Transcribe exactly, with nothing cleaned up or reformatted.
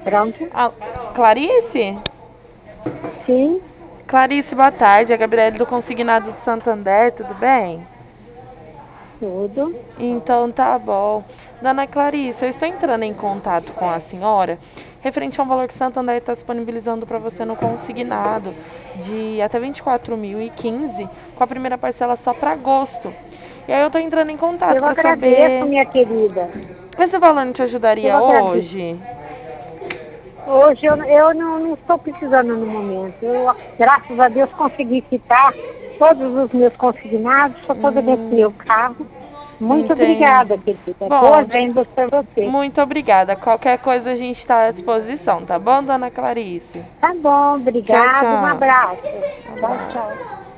Pronto? Ah, Clarice? Sim, Clarice, boa tarde. É a Gabriele do Consignado de Santander, tudo bem? tudo. Então tá bom. Dona Clarice, eu estou entrando em contato com a senhora referente a um valor que o Santander está disponibilizando para você no consignado de até vinte e quatro mil e quinze, com a primeira parcela só para agosto. E aí eu estou entrando em contato Eu para agradeço, saber, minha querida. esse valor não te Eu ajudaria agradeço. hoje? Hoje eu, eu não, não estou precisando no momento. Eu, graças a Deus, consegui quitar todos os meus consignados para poder ver esse meu carro. Muito obrigada, Entendi. querida. Bom, Boas vendas para você. muito obrigada. Qualquer coisa a gente está à disposição, tá bom, Dona Clarice? Tá bom, Tchau, obrigado. Um tchau. abraço. Um Tchau, abraço. tchau.